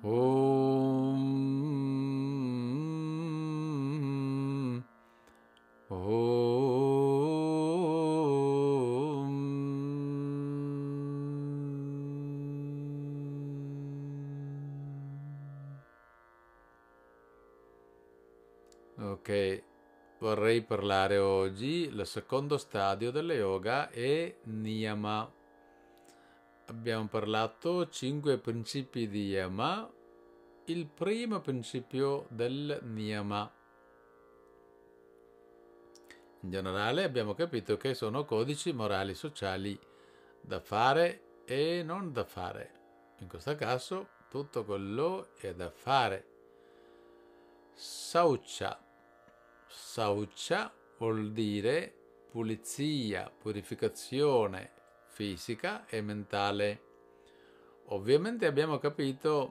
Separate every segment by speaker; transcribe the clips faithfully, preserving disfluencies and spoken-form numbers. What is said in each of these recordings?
Speaker 1: Om. Om. Ok, vorrei parlare oggi. Il secondo stadio della yoga è Niyama. Abbiamo parlato cinque principi di Yama. Il primo principio del Niyama. In generale abbiamo capito che sono codici morali sociali da fare e non da fare. In questo caso tutto quello è da fare. Saucha. Saucha vuol dire pulizia, purificazione fisica e mentale. Ovviamente abbiamo capito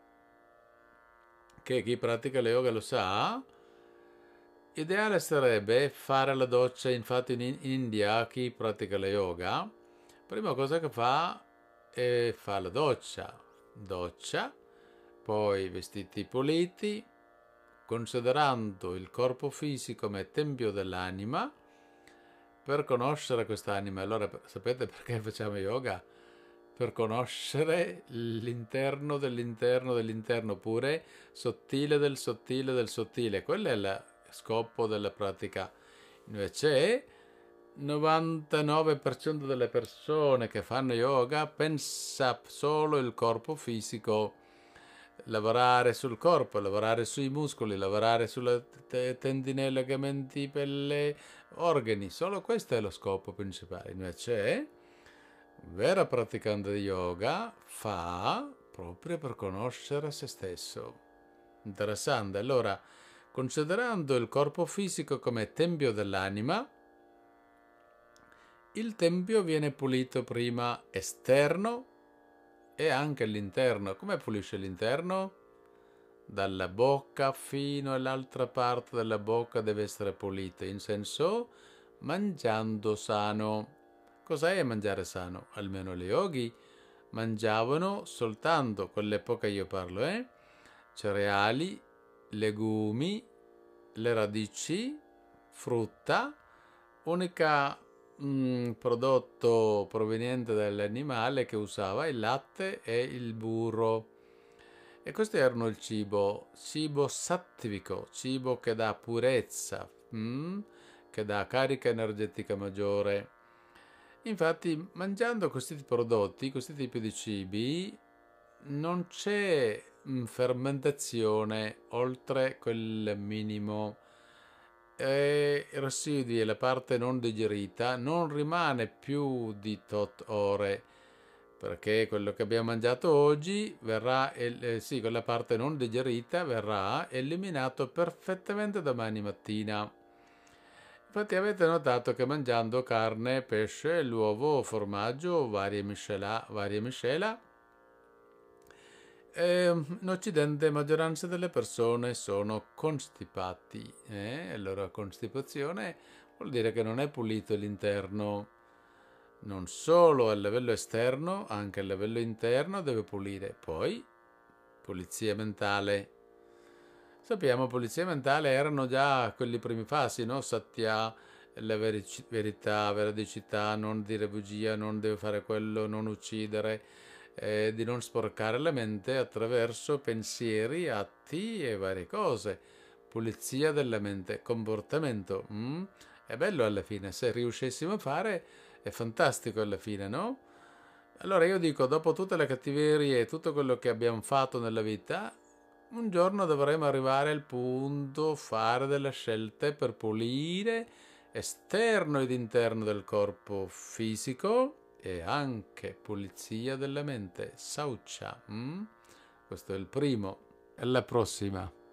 Speaker 1: che chi pratica la yoga lo sa. Ideale sarebbe fare la doccia. Infatti in India chi pratica la yoga, prima cosa che fa è fa la doccia. Doccia, poi vestiti puliti, considerando il corpo fisico come tempio dell'anima, per conoscere quest'anima. Allora sapete perché facciamo yoga? Per conoscere l'interno dell'interno dell'interno, pure sottile del sottile del sottile. Quello è il scopo della pratica. Invece novantanove per cento delle persone che fanno yoga pensa solo il corpo fisico, lavorare sul corpo, lavorare sui muscoli, lavorare sulle tendine, legamenti, pelle, organi. Solo questo è lo scopo principale. Invece vera praticante di yoga fa proprio per conoscere se stesso. Interessante. Allora, considerando il corpo fisico come tempio dell'anima, il tempio viene pulito prima esterno e anche l'interno. Come pulisce l'interno? Dalla bocca fino all'altra parte della bocca deve essere pulita, in senso mangiando sano. Cos'è mangiare sano? Almeno gli yogi mangiavano soltanto, quell'epoca io parlo, eh? cereali, legumi, le radici, frutta. Unica mm, prodotto proveniente dall'animale che usava il latte e il burro. E questi erano il cibo, cibo sattvico, cibo che dà purezza, mm? che dà carica energetica maggiore. Infatti, mangiando questi prodotti, questi tipi di cibi, non c'è fermentazione oltre quel minimo. E i residui e la parte non digerita non rimane più di tot ore, perché quello che abbiamo mangiato oggi verrà, eh, sì, quella parte non digerita verrà eliminato perfettamente domani mattina. Infatti avete notato che mangiando carne, pesce, l'uovo, formaggio, varie miscela, varie miscela, eh, in Occidente la maggioranza delle persone sono constipati. Eh? Allora costipazione vuol dire che non è pulito l'interno. Non solo a livello esterno, anche a livello interno deve pulire. Poi, pulizia mentale. Sappiamo, pulizia mentale erano già quelli primi passi, no? Satya, la verici- verità, veridicità, non dire bugia, non deve fare quello, non uccidere, eh, di non sporcare la mente attraverso pensieri, atti e varie cose. Pulizia della mente, comportamento. Mm? È bello alla fine, se riuscissimo a fare è fantastico alla fine, no? Allora io dico, dopo tutte le cattiverie e tutto quello che abbiamo fatto nella vita, un giorno dovremo arrivare al punto, fare delle scelte per pulire esterno ed interno del corpo fisico e anche pulizia della mente, saucha. Mm? Questo è il primo. Alla prossima.